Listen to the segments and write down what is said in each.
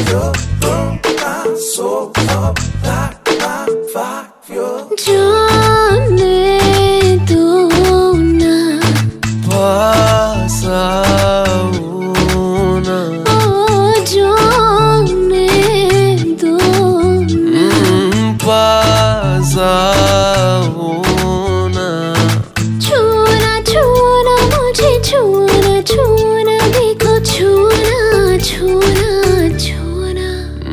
your room, my soul up like my fire. जाने दो ना पास आओ ना, ओ जाने दो ना पास आओ ना। छूना छूना मुझे छूना छूना देखो छूना छूना छूना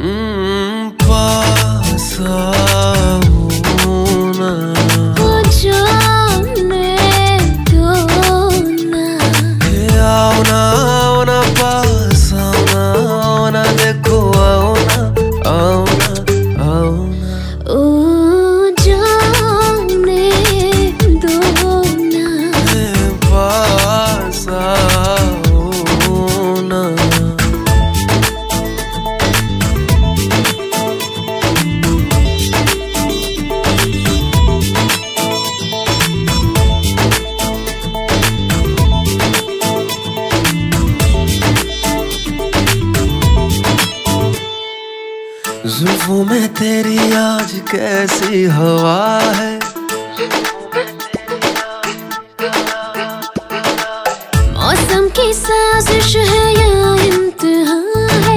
पास आओ ना, ओ जाने दो ना आओ ना पास आओ ना देखो आओ ना आओ ना आओ ना। ओ जाने दो ना पास आओ ना। जुल्फों में तेरी आज कैसी हवा है, मौसम की साजिश है या इम्तिहान है।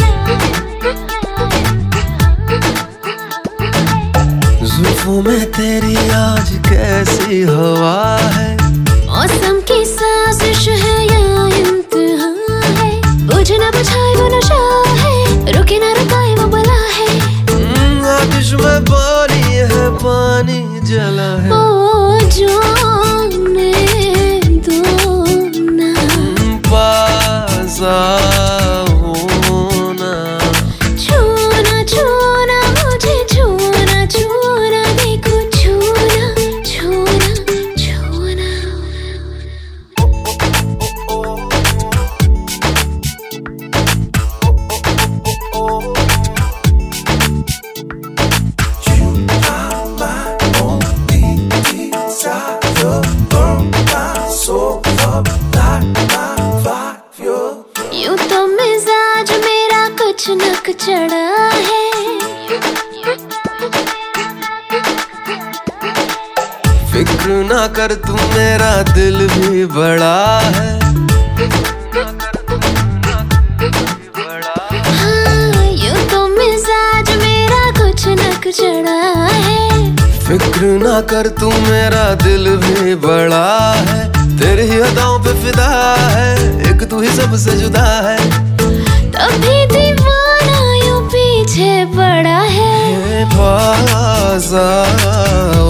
जुल्फों में तेरी आज कैसी हवा है, मौसम की साजिश है या इम्तिहान है। बुझे ना बुझाए वो नशा है, रुके ना रुकाए वो बला है। आतिश में पानी है, पानी जला है। ओ जाने दो ना पास आओ ना, छूना छूना मुझे छूना छूना देखो छूना छूना छूना। You are my only desire, burn my soul up like my fire. यूं तो मिजाज मेरा कुछ न कुछ चढ़ा है, फिक्र ना कर तू मेरा दिल भी बड़ा है। हाँ यूं तो मिजाज मेरा कुछ न कुछ चढ़ा है। फिक्र ना कर तू मेरा दिल भी बड़ा है, तेरी ही अदाओं पे फिदा है, एक तू ही सबसे जुदा है। तभी दीवाना यूं पीछे पड़ा है। पास आओ